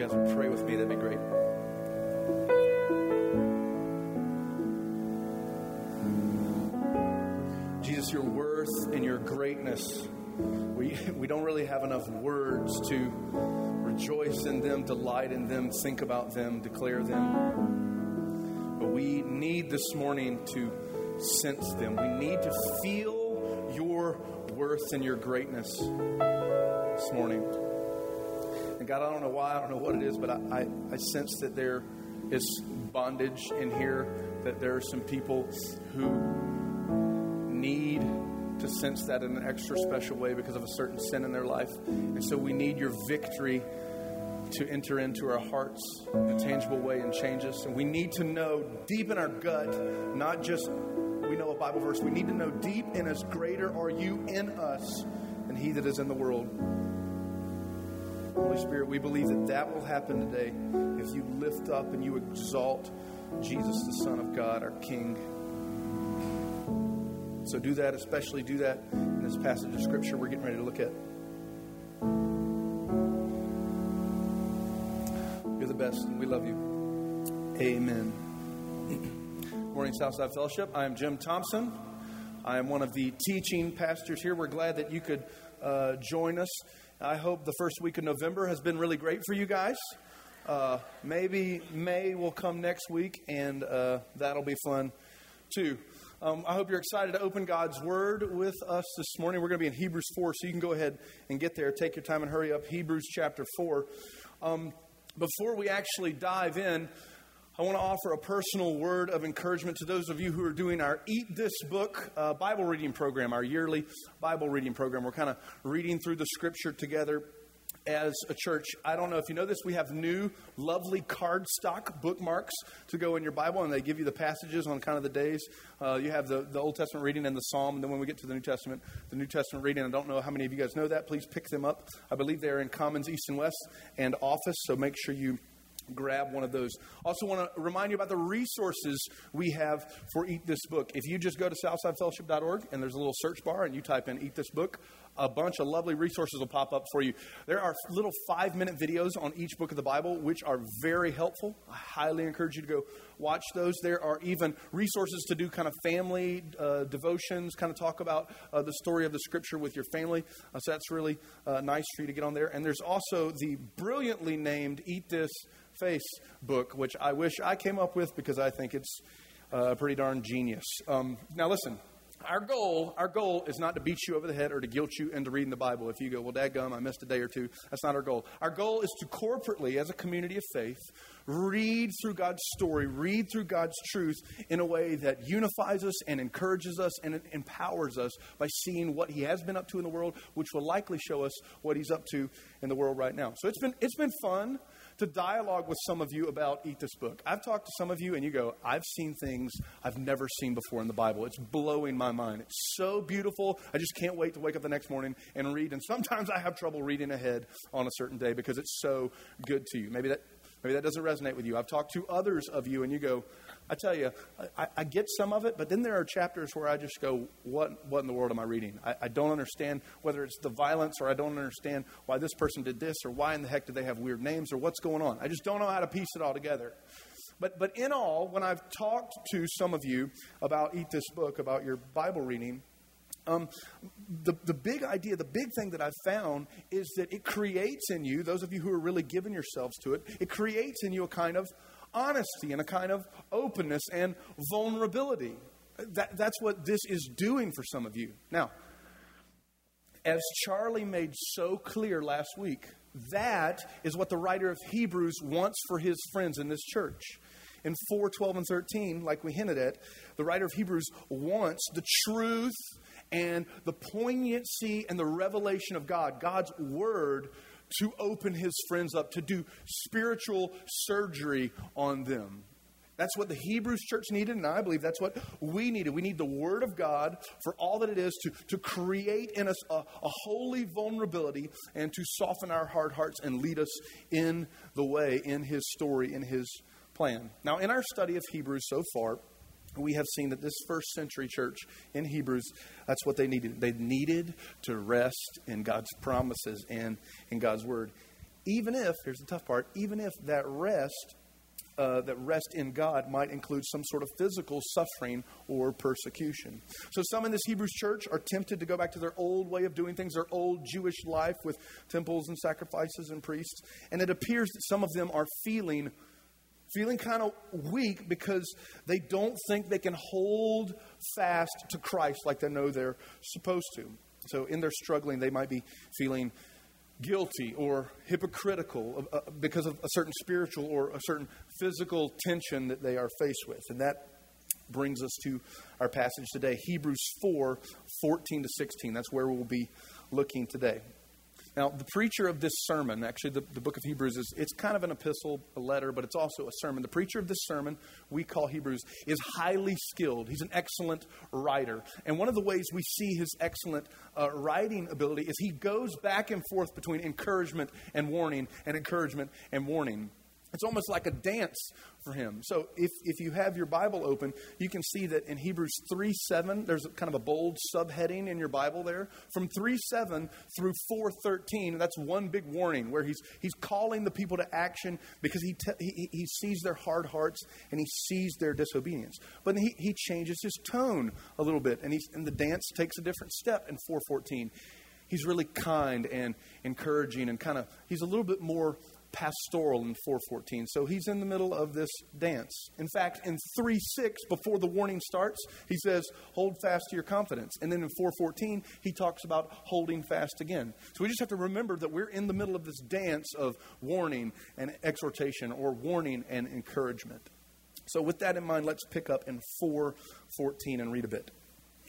guys would pray with me, that'd be great. Jesus, your worth and your greatness, we don't really have enough words to rejoice in them, delight in them, think about them, declare them. But we need this morning to sense them. We need to feel your worth and your greatness this morning. And God, I don't know why, I don't know what it is, but I sense that there is bondage in here, that there are some people who need to sense that in an extra special way because of a certain sin in their life. And so we need your victory to enter into our hearts in a tangible way and change us. And we need to know deep in our gut, not just we know a Bible verse, we need to know deep in us, greater are you in us than he that is in the world. Holy Spirit, we believe that that will happen today if you lift up and you exalt Jesus, the Son of God, our King. So do that, especially do that in this passage of Scripture we're getting ready to look at. You're the best, and we love you. Amen. Morning, Southside Fellowship. I am Jim Thompson. I am one of the teaching pastors here. We're glad that you could join us. I hope the first week of November has been really great for you guys. Maybe May will come next week, and that'll be fun too. I hope you're excited to open God's Word with us this morning. We're going to be in Hebrews 4, so you can go ahead and get there. Take your time and hurry up. Hebrews chapter 4. Before we actually dive in, I want to offer a personal word of encouragement to those of you who are doing our Eat This Book Bible reading program, our yearly Bible reading program. We're kind of reading through the Scripture together as a church. I don't know if you know this, we have new lovely cardstock bookmarks to go in your Bible, and they give you the passages on kind of the days. You have the Old Testament reading and the Psalm, and then when we get to the New Testament reading, I don't know how many of you guys know that. Please pick them up. I believe they're in Commons East and West and Office, so make sure you grab one of those. Also want to remind you about the resources we have for Eat This Book. If you just go to southsidefellowship.org and there's a little search bar and you type in Eat This Book, a bunch of lovely resources will pop up for you. There are little 5-minute videos on each book of the Bible, which are very helpful. I highly encourage you to go watch those. There are even resources to do kind of family devotions, kind of talk about the story of the Scripture with your family. So that's really nice for you to get on there. And there's also the brilliantly named Eat This Facebook, which I wish I came up with because I think it's pretty darn genius. Now listen, our goal is not to beat you over the head or to guilt you into reading the Bible. If you go, well, dadgum, I missed a day or two. That's not our goal. Our goal is to corporately, as a community of faith, read through God's story, read through God's truth in a way that unifies us and encourages us and empowers us by seeing what he has been up to in the world, which will likely show us what he's up to in the world right now. So it's been fun to dialogue with some of you about Eat This Book. I've talked to some of you and you go, I've seen things I've never seen before in the Bible. It's blowing my mind. It's so beautiful. I just can't wait to wake up the next morning and read. And sometimes I have trouble reading ahead on a certain day because it's so good to you. Maybe that doesn't resonate with you. I've talked to others of you and you go, I tell you, I get some of it, but then there are chapters where I just go, what in the world am I reading? I don't understand whether it's the violence, or I don't understand why this person did this, or why in the heck do they have weird names, or what's going on. I just don't know how to piece it all together. But in all, when I've talked to some of you about Eat This Book, about your Bible reading, the big idea, the big thing that I've found is that it creates in you, those of you who are really giving yourselves to it, it creates in you a kind of honesty and a kind of openness and vulnerability. That's what this is doing for some of you. Now, as Charlie made so clear last week, that is what the writer of Hebrews wants for his friends in this church. In 4:12 and 13, like we hinted at, the writer of Hebrews wants the truth and the poignancy and the revelation of God, God's word, to open his friends up, to do spiritual surgery on them. That's what the Hebrews church needed, and I believe that's what we needed. We need the Word of God for all that it is to create in us a holy vulnerability and to soften our hard hearts and lead us in the way, in His story, in His plan. Now, in our study of Hebrews so far, we have seen that this first century church in Hebrews, that's what they needed. They needed to rest in God's promises and in God's Word. even if, here's the tough part, even if that rest in God might include some sort of physical suffering or persecution. So some in this Hebrews church are tempted to go back to their old way of doing things, their old Jewish life with temples and sacrifices and priests. And it appears that some of them are feeling kind of weak because they don't think they can hold fast to Christ like they know they're supposed to. So in their struggling, they might be feeling guilty or hypocritical because of a certain spiritual or a certain physical tension that they are faced with. And that brings us to our passage today, Hebrews 4, 14 to 16. That's where we'll be looking today. Now, the preacher of this sermon, actually the book of Hebrews, it's kind of an epistle, a letter, but it's also a sermon. The preacher of this sermon, we call Hebrews, is highly skilled. He's an excellent writer. And one of the ways we see his excellent writing ability is he goes back and forth between encouragement and warning and encouragement and warning. It's almost like a dance for him. So if you have your Bible open, you can see that in Hebrews 3:7, there's kind of a bold subheading in your Bible there. From 3:7 through 4:13, that's one big warning where he's calling the people to action because he sees their hard hearts and he sees their disobedience. But then he changes his tone a little bit, and the dance takes a different step in 4:14. He's really kind and encouraging and he's a little bit more pastoral in 4:14. So he's in the middle of this dance. In fact, in 3:6, before the warning starts, he says, hold fast to your confidence. And then in 4:14, he talks about holding fast again. So we just have to remember that we're in the middle of this dance of warning and exhortation, or warning and encouragement. So with that in mind, let's pick up in 4:14 and read a bit.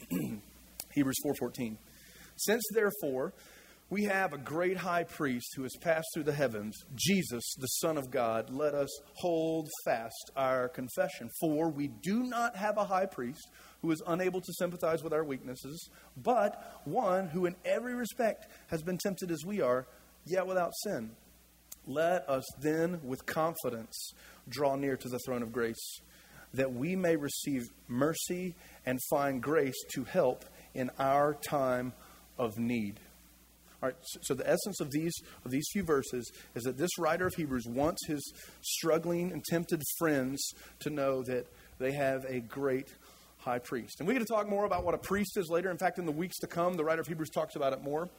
Hebrews 4:14. Since therefore we have a great high priest who has passed through the heavens, Jesus, the Son of God, let us hold fast our confession. For we do not have a high priest who is unable to sympathize with our weaknesses, but one who in every respect has been tempted as we are, yet without sin. Let us then with confidence draw near to the throne of grace, that we may receive mercy and find grace to help in our time of need. All right, so the essence of these few verses is that this writer of Hebrews wants his struggling and tempted friends to know that they have a great high priest. And we're going to talk more about what a priest is later. In fact, in the weeks to come, the writer of Hebrews talks about it more.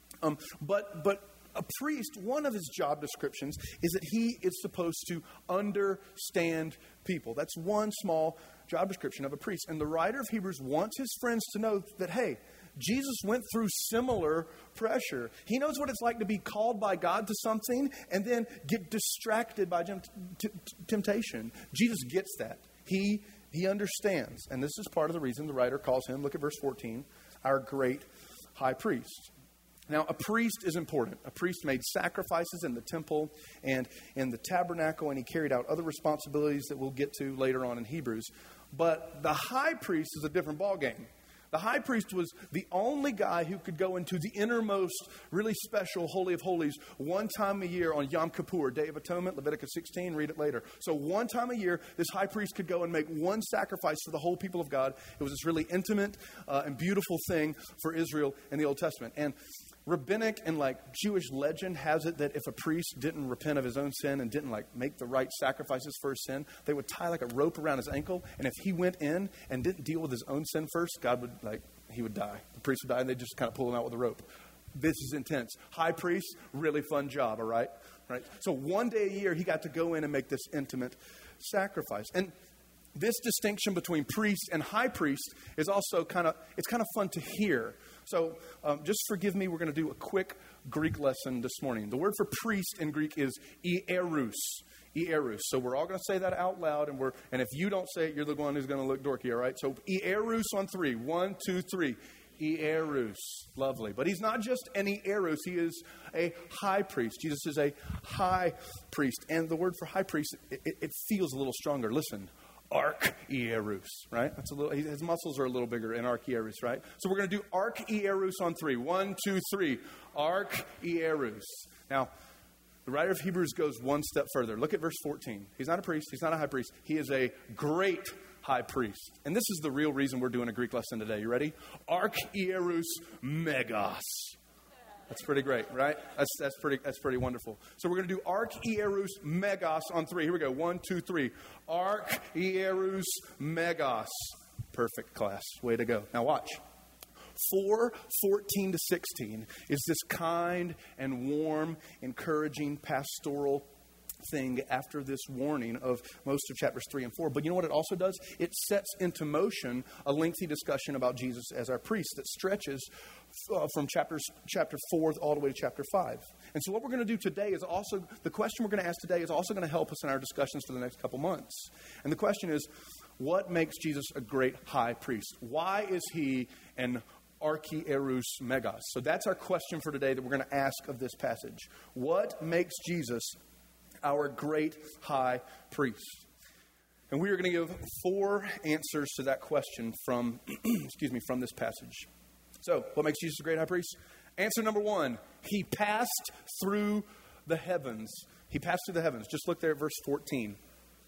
But a priest, one of his job descriptions is that he is supposed to understand people. That's one small job description of a priest. And the writer of Hebrews wants his friends to know that, hey, Jesus went through similar pressure. He knows what it's like to be called by God to something and then get distracted by temptation. Jesus gets that. He understands. And this is part of the reason the writer calls him, look at verse 14, our great high priest. Now, a priest is important. A priest made sacrifices in the temple and in the tabernacle, and he carried out other responsibilities that we'll get to later on in Hebrews. But the high priest is a different ballgame. The high priest was the only guy who could go into the innermost, really special Holy of Holies one time a year on Yom Kippur, Day of Atonement, Leviticus 16, read it later. So one time a year, this high priest could go and make one sacrifice for the whole people of God. It was this really intimate and beautiful thing for Israel in the Old Testament. And rabbinic and Jewish legend has it that if a priest didn't repent of his own sin and didn't make the right sacrifices for his sin, they would tie a rope around his ankle. And if he went in and didn't deal with his own sin first, God would he would die. The priest would die, and they just kind of pull him out with a rope. This is intense. High priest, really fun job, all right? Right. So one day a year, he got to go in and make this intimate sacrifice. And this distinction between priest and high priest is also kind of fun to hear. So just forgive me, we're going to do a quick Greek lesson this morning. The word for priest in Greek is ierus. Ierus. So we're all going to say that out loud, and if you don't say it, you're the one who's going to look dorky, all right? So ierus on three. 1, 2, 3. Ierus. Lovely. But he's not just an ierus, he is a high priest. Jesus is a high priest. And the word for high priest, it feels a little stronger. Listen. Archierus, right? That's his muscles are a little bigger in archierus, right? So we're going to do archierus on 3. 1, 2, 3. Archierus. Now, the writer of Hebrews goes one step further. Look at verse 14. He's not a priest. He's not a high priest. He is a great high priest. And this is the real reason we're doing a Greek lesson today. You ready? Archierus megos. That's pretty great, right? That's pretty wonderful. So we're going to do ark, hierus, megos on 3. Here we go. 1, 2, 3. Ark, hierus, megos. Perfect, class. Way to go. Now watch. 4:14 to 16 is this kind and warm, encouraging pastoral thing after this warning of most of chapters 3 and 4. But you know what it also does? It sets into motion a lengthy discussion about Jesus as our priest that stretches from chapter 4 all the way to chapter 5. And so what we're going to do today is also, the question we're going to ask today is also going to help us in our discussions for the next couple months. And the question is, what makes Jesus a great high priest? Why is he an archierus megos? So that's our question for today that we're going to ask of this passage. What makes Jesus our great high priest? And we are going to give 4 answers to that question from, from this passage. So, what makes Jesus a great high priest? Answer number 1, he passed through the heavens. He passed through the heavens. Just look there at verse 14.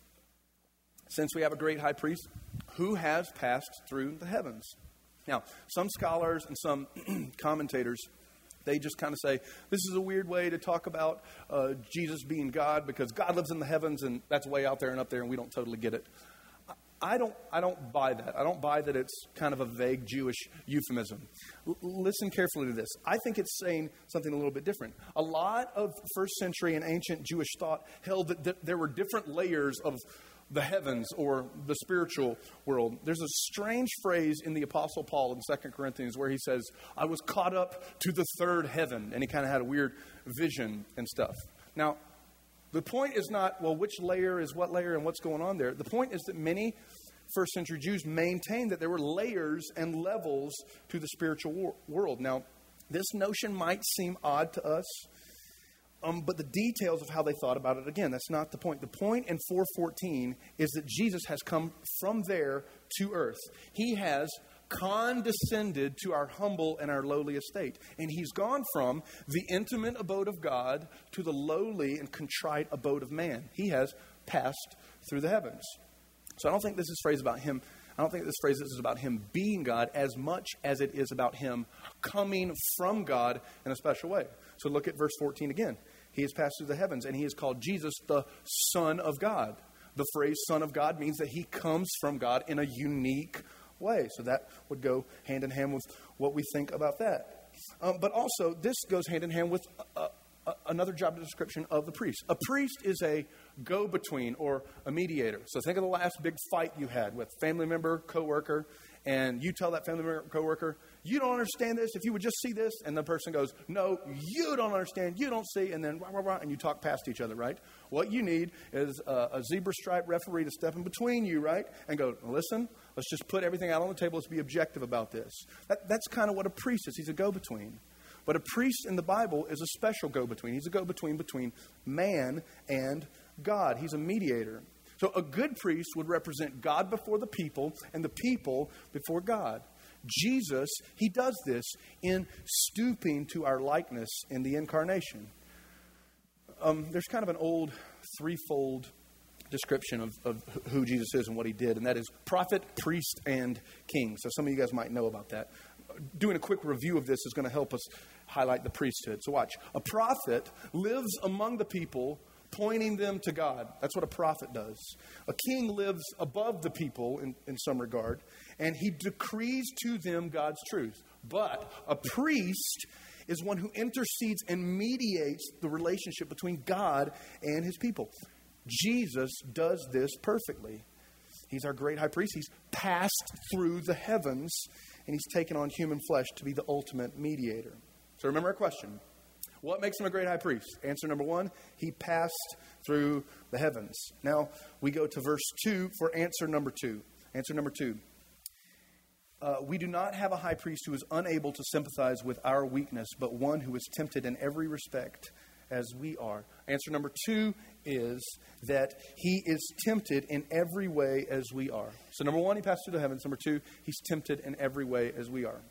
Since we have a great high priest, who has passed through the heavens? Now, some scholars and some commentators, they just kind of say, this is a weird way to talk about Jesus being God because God lives in the heavens and that's way out there and up there and we don't totally get it. I don't buy that. I don't buy that it's kind of a vague Jewish euphemism. Listen carefully to this. I think it's saying something a little bit different. A lot of first century and ancient Jewish thought held that there were different layers of the heavens or the spiritual world. There's a strange phrase in the Apostle Paul in 2 Corinthians where he says, I was caught up to the third heaven. And he kind of had a weird vision and stuff. Now, the point is not, well, which layer is what layer and what's going on there. The point is that many first century Jews maintained that there were layers and levels to the spiritual world. Now, this notion might seem odd to us, but the details of how they thought about it, again, that's not the point. The point in 4:14 is that Jesus has come from there to earth. He has condescended to our humble and our lowly estate. And he's gone from the intimate abode of God to the lowly and contrite abode of man. He has passed through the heavens. So I don't think this is phrase about him. I don't think this phrase is about him being God as much as it is about him coming from God in a special way. So look at verse 14 again. He has passed through the heavens and he is called Jesus, the Son of God. The phrase Son of God means that he comes from God in a unique way. So that would go hand in hand with what we think about that. But also, this goes hand in hand with another job description of the priest. A priest is a go-between or a mediator. So think of the last big fight you had with family member, coworker, and you tell that family member, coworker, you don't understand this. If you would just see this, and the person goes, no, you don't understand. You don't see, and then rah, rah, rah, and you talk past each other, right? What you need is a zebra stripe referee to step in between you, right? And go, listen, let's just put everything out on the table. Let's be objective about this. That's kind of what a priest is. He's a go-between. But a priest in the Bible is a special go-between. He's a go-between between man and God. He's a mediator. So a good priest would represent God before the people and the people before God. Jesus, he does this in stooping to our likeness in the incarnation. There's kind of an old threefold description of who Jesus is and what he did, and that is prophet, priest, and king. So some of you guys might know about that. Doing a quick review of this is going to help us highlight the priesthood. So watch. A prophet lives among the people, pointing them to God. That's what a prophet does. A king lives above the people in some regard, and he decrees to them God's truth. But a priest is one who intercedes and mediates the relationship between God and his people. Jesus does this perfectly. He's our great high priest. He's passed through the heavens, and he's taken on human flesh to be the ultimate mediator. So remember our question. What makes him a great high priest? Answer number 1, he passed through the heavens. Now, we go to verse 2 for answer number 2. Answer number 2. We do not have a high priest who is unable to sympathize with our weakness, but one who is tempted in every respect as we are. Answer number 2 is that he is tempted in every way as we are. So number 1, he passed through the heavens. Number 2, he's tempted in every way as we are.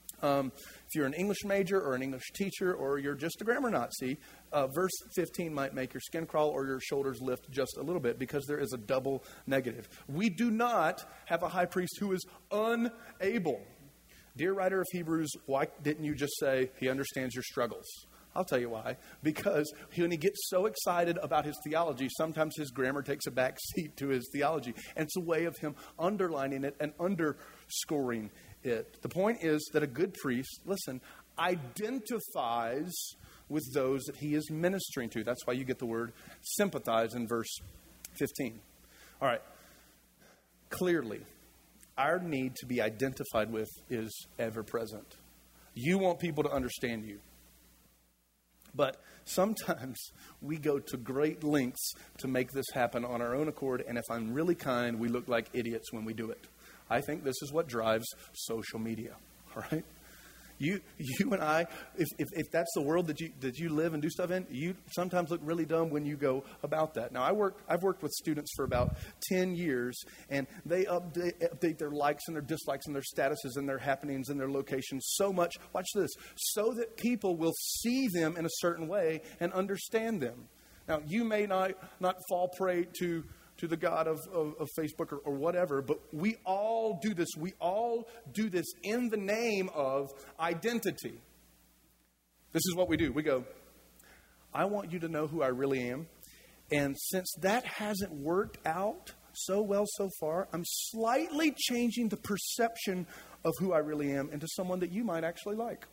If you're an English major or an English teacher or you're just a grammar Nazi, verse 15 might make your skin crawl or your shoulders lift just a little bit because there is a double negative. We do not have a high priest who is unable. Dear writer of Hebrews, why didn't you just say he understands your struggles? I'll tell you why. Because when he gets so excited about his theology, sometimes his grammar takes a back seat to his theology. And it's a way of him underlining it and underscoring it. The point is that a good priest, listen, identifies with those that he is ministering to. That's why you get the word sympathize in verse 15. All right. Clearly, our need to be identified with is ever present. You want people to understand you. But sometimes we go to great lengths to make this happen on our own accord. And if I'm really kind, we look like idiots when we do it. I think this is what drives social media. All right? You and I, if that's the world that you live and do stuff in, you sometimes look really dumb when you go about that. Now, I've worked with students for about 10 years, and they update their likes and their dislikes and their statuses and their happenings and their locations so much, watch this, so that people will see them in a certain way and understand them. Now, you may not fall prey to the God of Facebook or whatever, but we all do this. We all do this in the name of identity. This is what we do. We go, I want you to know who I really am. And since that hasn't worked out so well so far, I'm slightly changing the perception of who I really am into someone that you might actually like.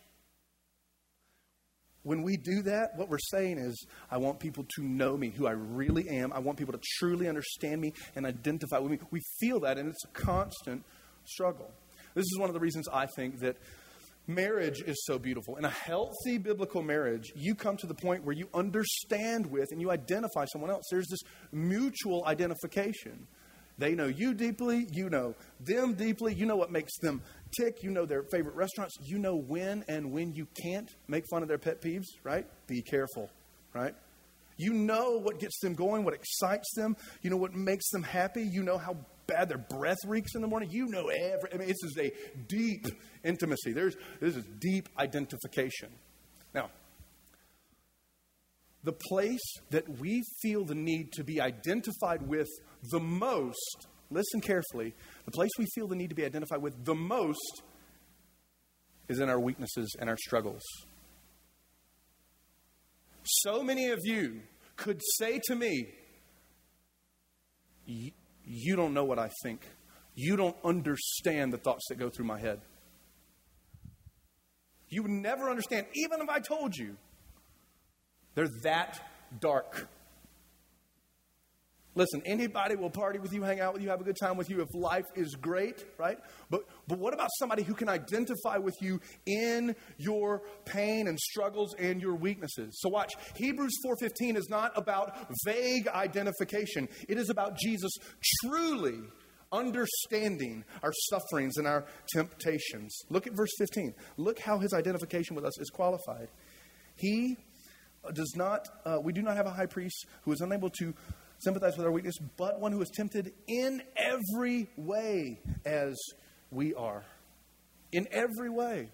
When we do that, what we're saying is, I want people to know me, who I really am. I want people to truly understand me and identify with me. We feel that, and it's a constant struggle. This is one of the reasons I think that marriage is so beautiful. In a healthy biblical marriage, you come to the point where you understand with and you identify someone else. There's this mutual identification. They know you deeply. You know them deeply. You know what makes them tick. You know their favorite restaurants. You know when and when you can't make fun of their pet peeves, right? Be careful, right? You know what gets them going, what excites them. You know what makes them happy. You know how bad their breath reeks in the morning. You know this is a deep intimacy. This is deep identification. Now, the place that we feel the need to be identified with the most, listen carefully, the place we feel the need to be identified with the most is in our weaknesses and our struggles. So many of you could say to me, you don't know what I think. You don't understand the thoughts that go through my head. You would never understand, even if I told you. They're that dark. Listen, anybody will party with you, hang out with you, have a good time with you if life is great, right? But what about somebody who can identify with you in your pain and struggles and your weaknesses? So watch, Hebrews 4:15 is not about vague identification. It is about Jesus truly understanding our sufferings and our temptations. Look at verse 15. Look how his identification with us is qualified. We do not have a high priest who is unable to sympathize with our weakness, but one who is tempted in every way as we are. In every way.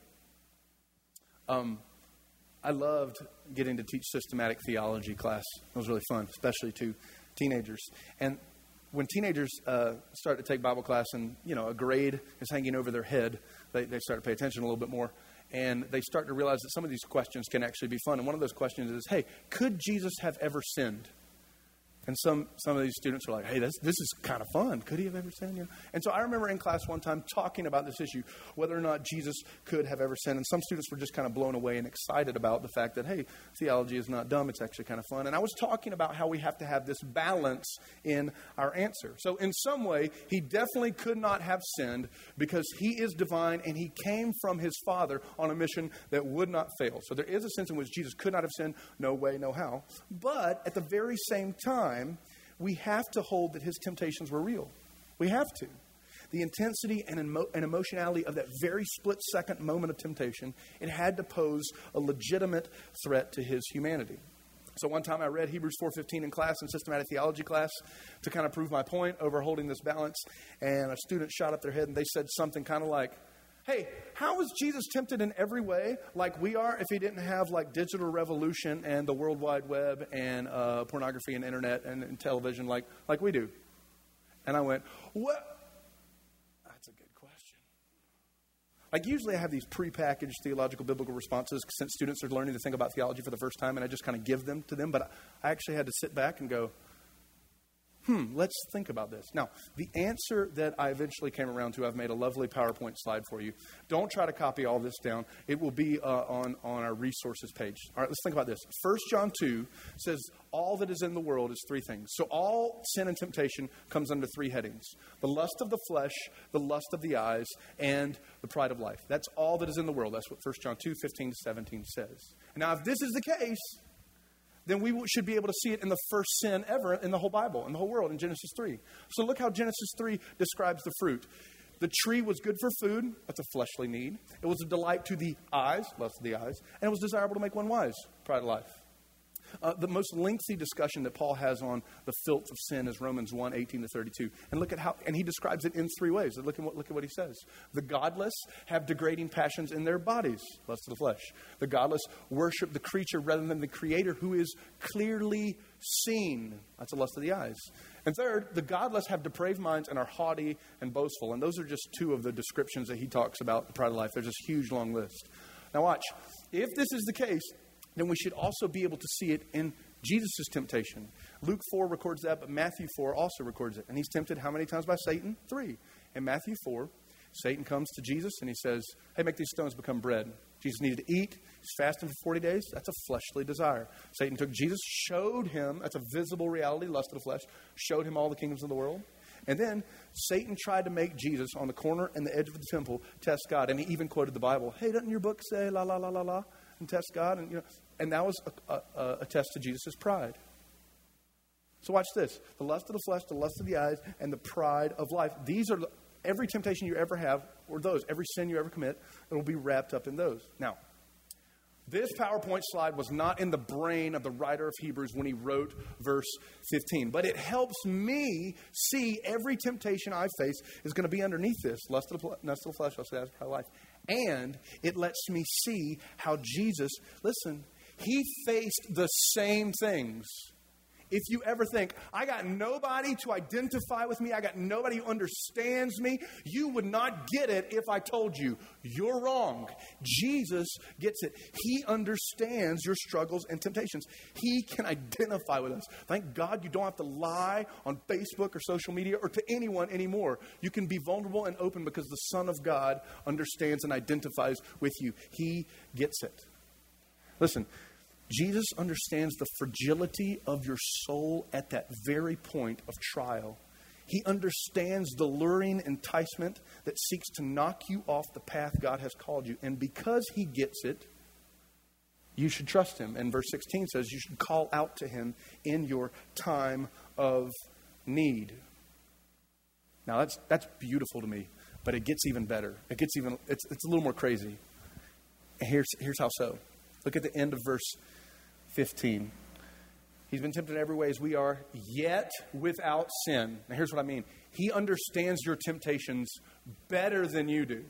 I loved getting to teach systematic theology class. It was really fun, especially to teenagers. And when teenagers start to take Bible class and, a grade is hanging over their head, they start to pay attention a little bit more. And they start to realize that some of these questions can actually be fun. And one of those questions is, hey, could Jesus have ever sinned? And some of these students are like, hey, this is kind of fun. Could he have ever sinned? And so I remember in class one time talking about this issue, whether or not Jesus could have ever sinned. And some students were just kind of blown away and excited about the fact that, hey, theology is not dumb. It's actually kind of fun. And I was talking about how we have to have this balance in our answer. So in some way, he definitely could not have sinned because he is divine and he came from his Father on a mission that would not fail. So there is a sense in which Jesus could not have sinned. No way, no how. But at the very same time, we have to hold that his temptations were real. We have to. The intensity and emotionality of that very split-second moment of temptation, it had to pose a legitimate threat to his humanity. So one time I read Hebrews 4:15 in class, in systematic theology class, to kind of prove my point over holding this balance. And a student shot up their head and they said something kind of like, hey, how was Jesus tempted in every way like we are if he didn't have like digital revolution and the World Wide Web and pornography and internet and television like we do? And I went, what? That's a good question. Like usually I have these prepackaged theological biblical responses since students are learning to think about theology for the first time, and I just kind of give them to them. But I actually had to sit back and go, let's think about this. Now, the answer that I eventually came around to, I've made a lovely PowerPoint slide for you. Don't try to copy all this down. It will be on our resources page. All right, let's think about this. 1 John 2 says all that is in the world is three things. So all sin and temptation comes under three headings. The lust of the flesh, the lust of the eyes, and the pride of life. That's all that is in the world. That's what 1 John 2, 15 to 17 says. Now, if this is the case, then we should be able to see it in the first sin ever in the whole Bible, in the whole world, in Genesis 3. So look how Genesis 3 describes the fruit. The tree was good for food. That's a fleshly need. It was a delight to the eyes, lust of the eyes, and it was desirable to make one wise, pride of life. The most lengthy discussion that Paul has on the filth of sin is Romans 1, 18 to 32. And look at how, and he describes it in three ways. Look at what he says. The godless have degrading passions in their bodies, lust of the flesh. The godless worship the creature rather than the creator who is clearly seen. That's a lust of the eyes. And third, the godless have depraved minds and are haughty and boastful. And those are just two of the descriptions that he talks about the pride of life. There's this huge long list. Now watch. If this is the case, then we should also be able to see it in Jesus' temptation. Luke 4 records that, but Matthew 4 also records it. And he's tempted how many times by Satan? 3. In Matthew 4, Satan comes to Jesus and he says, hey, make these stones become bread. Jesus needed to eat. He's fasting for 40 days. That's a fleshly desire. Satan took Jesus, showed him, that's a visible reality, lust of the flesh, showed him all the kingdoms of the world. And then Satan tried to make Jesus on the corner and the edge of the temple test God. And he even quoted the Bible. Hey, doesn't your book say la, la, la, la, la, and test God? And that was a test to Jesus' pride. So watch this. The lust of the flesh, the lust of the eyes, and the pride of life. These are every temptation you ever have, or those, every sin you ever commit, it will be wrapped up in those. Now, this PowerPoint slide was not in the brain of the writer of Hebrews when he wrote verse 15. But it helps me see every temptation I face is going to be underneath this. Lust of the flesh, lust of the eyes, pride of life. And it lets me see how Jesus, listen, he faced the same things. If you ever think, I got nobody to identify with me, I got nobody who understands me, you would not get it if I told you. You're wrong. Jesus gets it. He understands your struggles and temptations. He can identify with us. Thank God you don't have to lie on Facebook or social media or to anyone anymore. You can be vulnerable and open because the Son of God understands and identifies with you. He gets it. Listen, Jesus understands the fragility of your soul at that very point of trial. He understands the luring enticement that seeks to knock you off the path God has called you. And because he gets it, you should trust him. And verse 16 says you should call out to him in your time of need. Now that's beautiful to me, but it gets even better. It's a little more crazy. And here's how so. Look at the end of verse 15. He's been tempted in every way as we are, yet without sin. Now here's what I mean. He understands your temptations better than you do.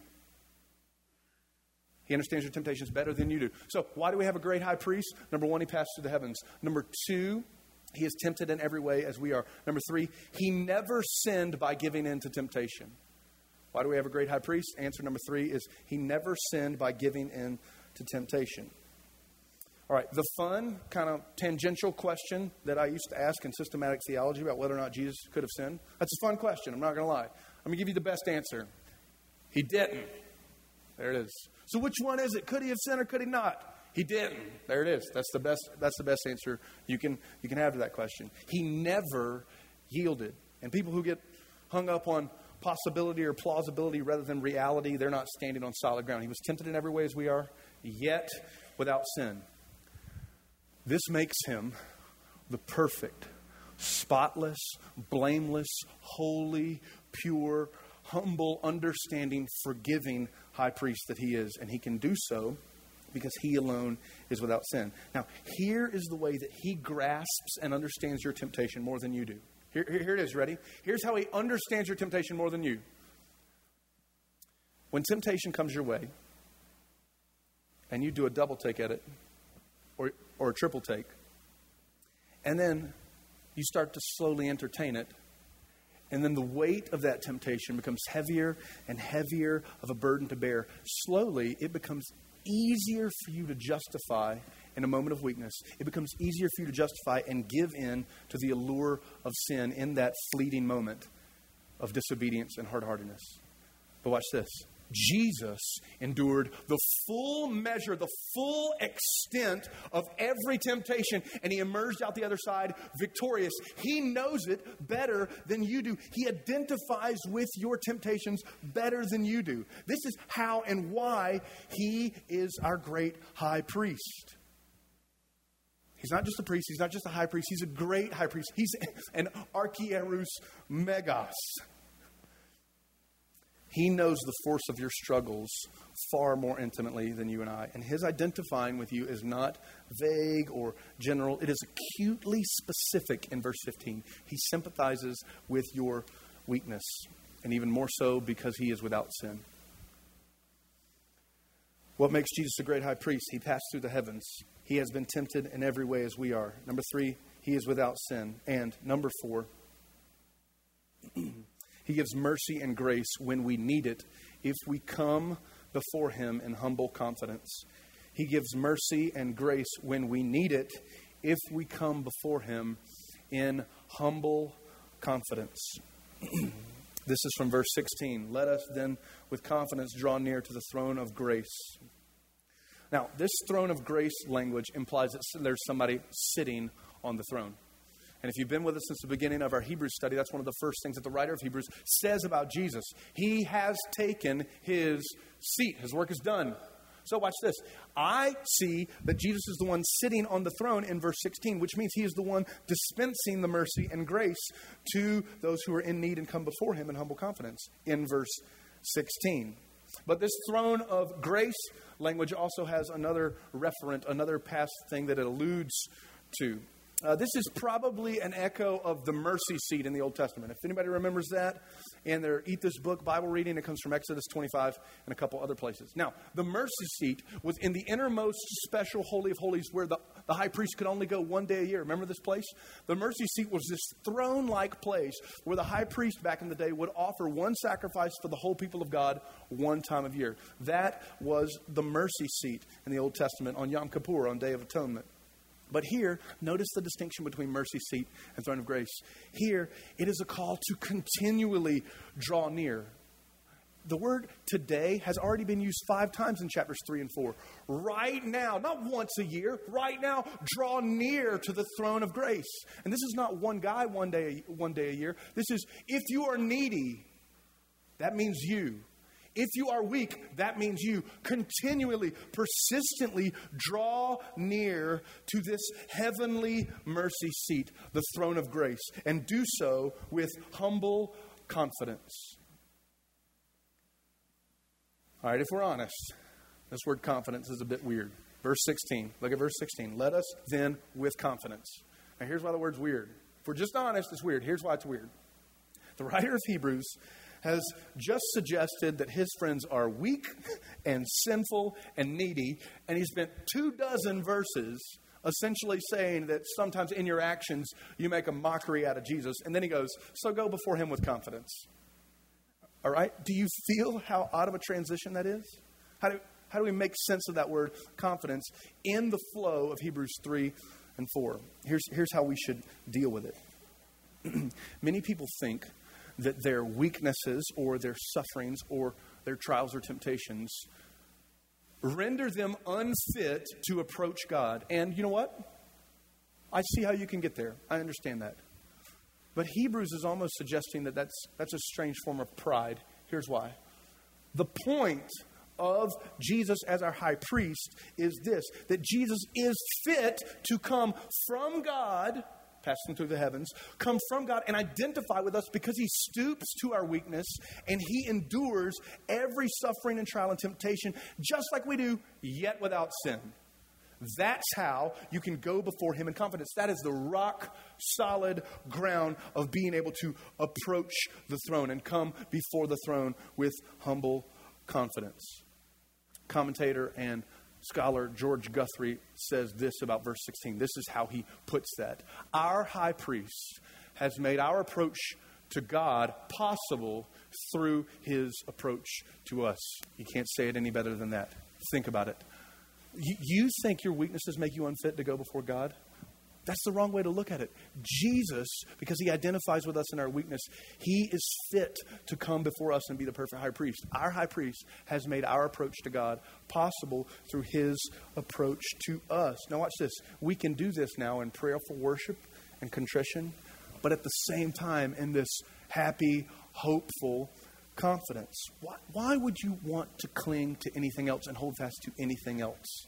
He understands your temptations better than you do. So why do we have a great high priest? Number one, he passed through the heavens. Number two, he is tempted in every way as we are. Number three, he never sinned by giving in to temptation. Why do we have a great high priest? Answer number three is he never sinned by giving in to temptation. All right, the fun, kind of tangential question that I used to ask in systematic theology about whether or not Jesus could have sinned. That's a fun question, I'm not going to lie. I'm going to give you the best answer. He didn't. There it is. So which one is it? Could he have sinned or could he not? He didn't. There it is. That's the best answer you can have to that question. He never yielded. And people who get hung up on possibility or plausibility rather than reality, they're not standing on solid ground. He was tempted in every way as we are, yet without sin. This makes him the perfect, spotless, blameless, holy, pure, humble, understanding, forgiving high priest that he is. And he can do so because he alone is without sin. Now, here is the way that he grasps and understands your temptation more than you do. Here it is. Ready? Here's how he understands your temptation more than you. When temptation comes your way and you do a double take at it, or a triple take, and then you start to slowly entertain it, And then the weight of that temptation becomes heavier and heavier of a burden to bear. Slowly, it becomes easier for you to justify in a moment of weakness. It becomes easier for you to justify and give in to the allure of sin in that fleeting moment of disobedience and hard-heartedness. But watch this. Jesus endured the full measure, the full extent of every temptation, and he emerged out the other side victorious. He knows it better than you do. He identifies with your temptations better than you do. This is how and why he is our great high priest. He's not just a priest. He's not just a high priest. He's a great high priest. He's an archierus megos. He knows the force of your struggles far more intimately than you and I. And his identifying with you is not vague or general. It is acutely specific in verse 15. He sympathizes with your weakness, and even more so because he is without sin. What makes Jesus a great high priest? He passed through the heavens. He has been tempted in every way as we are. Number 3, he is without sin. And number 4, he gives mercy and grace when we need it if we come before him in humble confidence. He gives mercy and grace when we need it if we come before him in humble confidence. This is from verse 16. Let us then with confidence draw near to the throne of grace. Now, this throne of grace language implies that there's somebody sitting on the throne. And if you've been with us since the beginning of our Hebrews study, that's one of the first things that the writer of Hebrews says about Jesus. He has taken his seat. His work is done. So watch this. I see that Jesus is the one sitting on the throne in verse 16, which means he is the one dispensing the mercy and grace to those who are in need and come before him in humble confidence in verse 16. But this throne of grace language also has another referent, another past thing that it alludes to. This is probably an echo of the mercy seat in the Old Testament. If anybody remembers that in their Eat This Book Bible reading, it comes from Exodus 25 and a couple other places. Now, the mercy seat was in the innermost special Holy of Holies where the high priest could only go one day a year. Remember this place? The mercy seat was this throne-like place where the high priest back in the day would offer one sacrifice for the whole people of God one time of year. That was the mercy seat in the Old Testament on Yom Kippur, on Day of Atonement. But here, notice the distinction between mercy seat and throne of grace. Here, it is a call to continually draw near. The word today has already been used 5 times in chapters 3 and 4. Right now, not once a year, right now, draw near to the throne of grace. And this is not one guy one day a year. This is, if you are needy, that means you. If you are weak, that means you. Continually, persistently draw near to this heavenly mercy seat, the throne of grace, and do so with humble confidence. All right, if we're honest, this word confidence is a bit weird. Verse 16, look at verse 16. Let us then with confidence. Now here's why the word's weird. If we're just honest, it's weird. Here's why it's weird. The writer of Hebrews has just suggested that his friends are weak and sinful and needy, and he spent 24 verses essentially saying that sometimes in your actions you make a mockery out of Jesus, and then he goes, so go before him with confidence. All right? Do you feel how odd of a transition that is? How do we make sense of that word confidence in the flow of Hebrews 3 and 4? Here's how we should deal with it. Many people think that their weaknesses or their sufferings or their trials or temptations render them unfit to approach God. And you know what? I see how you can get there. I understand that. But Hebrews is almost suggesting that that's a strange form of pride. Here's why. The point of Jesus as our high priest is this, that Jesus is fit to come from God, passing through the heavens, come from God and identify with us because he stoops to our weakness and he endures every suffering and trial and temptation just like we do, yet without sin. That's how you can go before him in confidence. That is the rock solid ground of being able to approach the throne and come before the throne with humble confidence. Commentator and scholar George Guthrie says this about verse 16. This is how he puts that. Our high priest has made our approach to God possible through his approach to us. You can't say it any better than that. Think about it. You think your weaknesses make you unfit to go before God? That's the wrong way to look at it. Jesus, because he identifies with us in our weakness, he is fit to come before us and be the perfect high priest. Our high priest has made our approach to God possible through his approach to us. Now watch this. We can do this now in prayerful worship and contrition, but at the same time in this happy, hopeful confidence. Why would you want to cling to anything else and hold fast to anything else?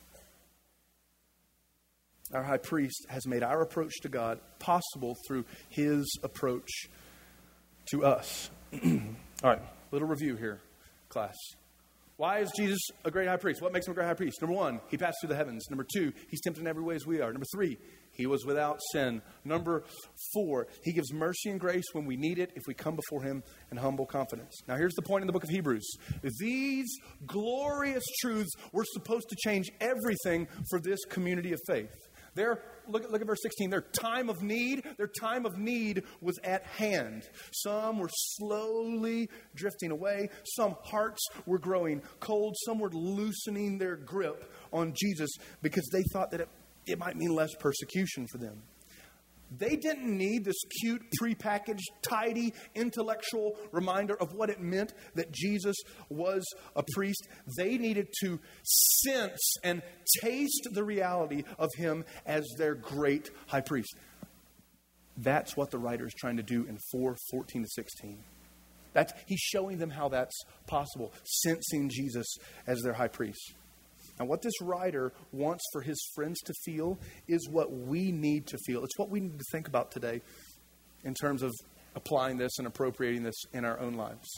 Our high priest has made our approach to God possible through his approach to us. All right, little review here, class. Why is Jesus a great high priest? What makes him a great high priest? Number one, he passed through the heavens. Number two, he's tempted in every way as we are. Number three, he was without sin. Number four, he gives mercy and grace when we need it if we come before him in humble confidence. Now here's the point in the book of Hebrews. These glorious truths were supposed to change everything for this community of faith. Look at verse 16. Their time of need was at hand. Some were slowly drifting away. Some hearts were growing cold. Some were loosening their grip on Jesus because they thought that it might mean less persecution for them. They didn't need this cute, prepackaged, tidy, intellectual reminder of what it meant that Jesus was a priest. They needed to sense and taste the reality of him as their great high priest. That's what the writer is trying to do in 4:14 to 16. He's showing them how that's possible, sensing Jesus as their high priest. Now, what this writer wants for his friends to feel is what we need to feel. It's what we need to think about today in terms of applying this and appropriating this in our own lives.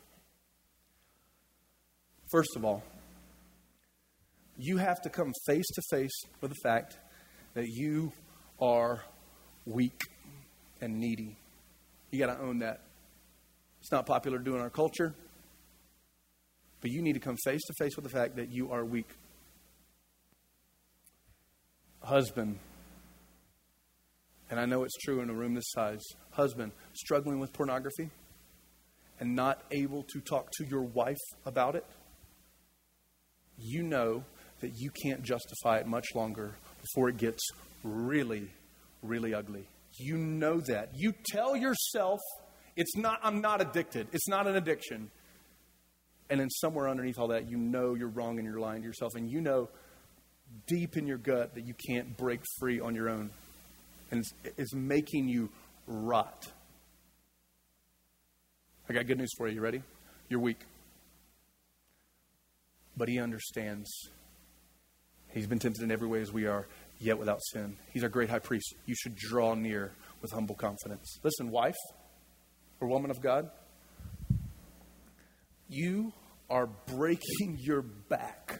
First of all, you have to come face to face with the fact that you are weak and needy. You got to own that. It's not popular to do in our culture, but you need to come face to face with the fact that you are weak. Husband, and I know it's true in a room this size, husband struggling with pornography and not able to talk to your wife about it, you know that you can't justify it much longer before it gets really, really ugly. You know that. You tell yourself, I'm not addicted. It's not an addiction. And then somewhere underneath all that, you know you're wrong and you're lying to yourself. And you know deep in your gut that you can't break free on your own. And it's making you rot. I got good news for you. You ready? You're weak. But he understands. He's been tempted in every way as we are, yet without sin. He's our great high priest. You should draw near with humble confidence. Listen, wife or woman of God, you are breaking your back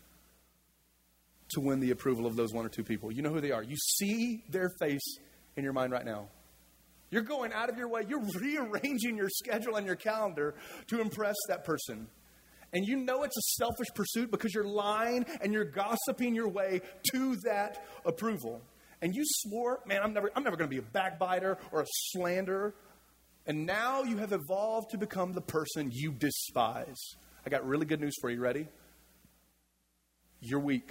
to win the approval of those one or two people. You know who they are. You see their face in your mind right now. You're going out of your way. You're rearranging your schedule and your calendar to impress that person. And you know it's a selfish pursuit because you're lying and you're gossiping your way to that approval. And you swore, man, I'm never going to be a backbiter or a slanderer. And now you have evolved to become the person you despise. I got really good news for you. Ready? You're weak.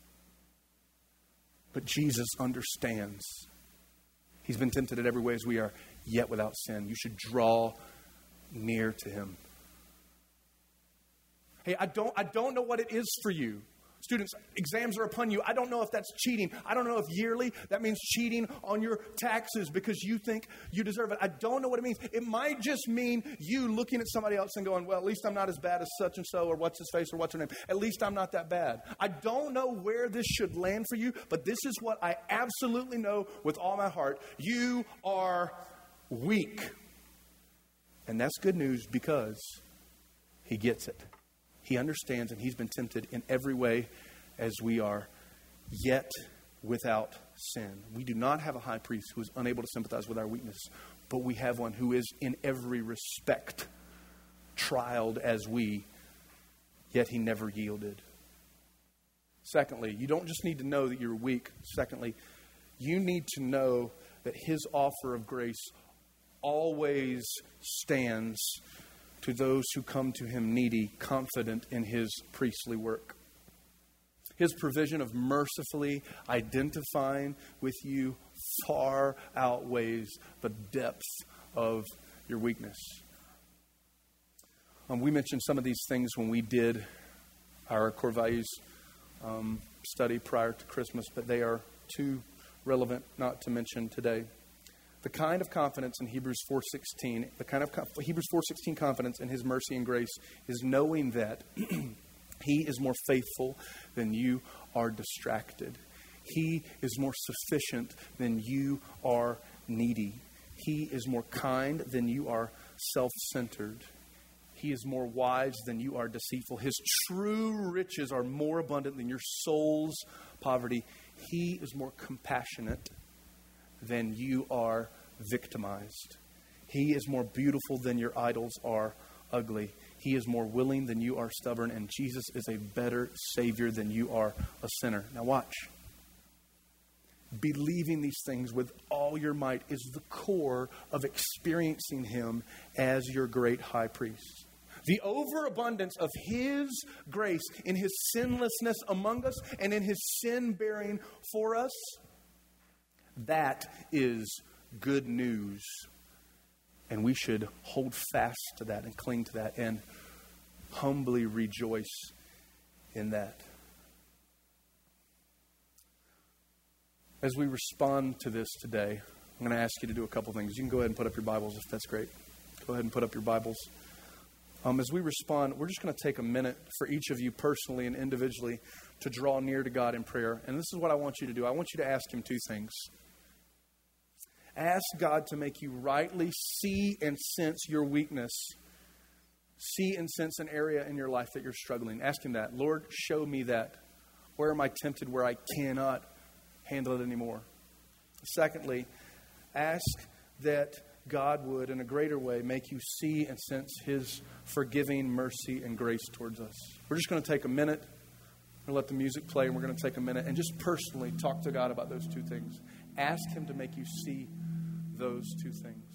But Jesus understands. He's been tempted in every way as we are, yet without sin. You should draw near to him. Hey, I don't know what it is for you. Students, exams are upon you. I don't know if that's cheating. I don't know if yearly, that means cheating on your taxes because you think you deserve it. I don't know what it means. It might just mean you looking at somebody else and going, well, at least I'm not as bad as such and so, or what's his face, or what's her name. At least I'm not that bad. I don't know where this should land for you, but this is what I absolutely know with all my heart. You are weak. And that's good news because he gets it. He understands, and he's been tempted in every way as we are, yet without sin. We do not have a high priest who is unable to sympathize with our weakness, but we have one who is in every respect trialed as we, yet he never yielded. Secondly, you don't just need to know that you're weak. Secondly, you need to know that his offer of grace always stands to those who come to him needy, confident in his priestly work. His provision of mercifully identifying with you far outweighs the depth of your weakness. We mentioned some of these things when we did our core values study prior to Christmas, but they are too relevant not to mention today. The kind of confidence in Hebrews 4:16, Hebrews 4:16 confidence in his mercy and grace is knowing that he is more faithful than you are distracted. He is more sufficient than you are needy. He is more kind than you are self-centered. He is more wise than you are deceitful. His true riches are more abundant than your soul's poverty. He is more compassionate than you are victimized. He is more beautiful than your idols are ugly. He is more willing than you are stubborn. And Jesus is a better Savior than you are a sinner. Now watch. Believing these things with all your might is the core of experiencing him as your great high priest. The overabundance of his grace in his sinlessness among us and in his sin bearing for us, that is good news. And we should hold fast to that and cling to that and humbly rejoice in that. As we respond to this today, I'm going to ask you to do a couple things. You can go ahead and put up your Bibles if that's great. Go ahead and put up your Bibles. As we respond, we're just going to take a minute for each of you personally and individually to draw near to God in prayer. And this is what I want you to do. I want you to ask him two things. Ask God to make you rightly see and sense your weakness. See and sense an area in your life that you're struggling. Ask him that. Lord, show me that. Where am I tempted where I cannot handle it anymore? Secondly, ask that God would, in a greater way, make you see and sense his forgiving mercy and grace towards us. We're just going to take a minute. We're going to let the music play, and we're going to take a minute and just personally talk to God about those two things. Ask him to make you see those two things.